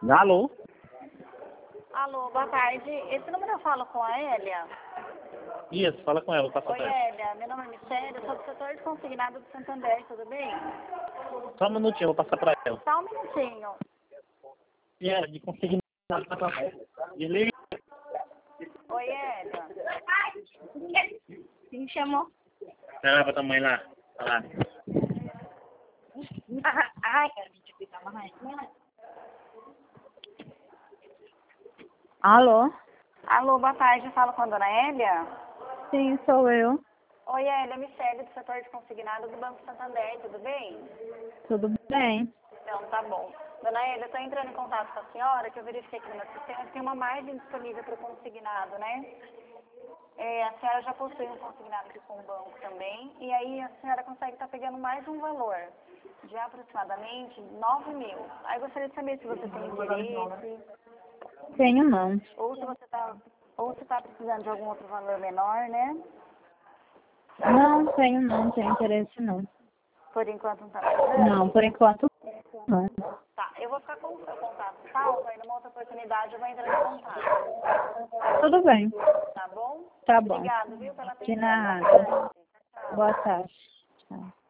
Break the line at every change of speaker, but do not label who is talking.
Alô?
Alô, boa tarde. Esse número eu falo com a Hélia?
Isso, fala com ela, passa
Oi,
perto.
Hélia. Meu nome é Michelle, eu sou do setor de consignado do Santander, tudo bem?
Só um minutinho, eu vou passar pra ela.
Só um minutinho.
E ela, de conseguir desliga.
Oi, Hélia. Quem me chamou?
Vai lá pra tua mãe lá. Vai lá.
Ai, cara, deixa eu ficar mais.
Alô?
Alô, boa tarde. Eu falo com a dona Hélia?
Sim, sou eu.
Oi, Hélia. Michelle, do setor de consignado do Banco Santander, tudo bem?
Tudo bem?
Então, tá bom. Dona Hélia, eu estou entrando em contato com a senhora, que eu verifiquei aqui no meu sistema que tem uma margem disponível para o consignado, né? A senhora já possui um consignado aqui com o banco também, e aí a senhora consegue estar pegando mais um valor de aproximadamente 9.000. Aí eu gostaria de saber se você tem interesse,
Tenho não.
ou se você está precisando de algum outro valor menor, né?
Não, tenho interesse não.
Por enquanto não está precisando?
Não, por enquanto não.
Tá, eu vou ficar com o seu contato salvo, aí numa outra oportunidade eu vou entrar em contato.
Tudo bem.
Tá bom?
Tá bom.
Obrigada, viu, pela
De
atenção.
nada.
Boa tarde. Tchau.
Boa tarde. Tchau.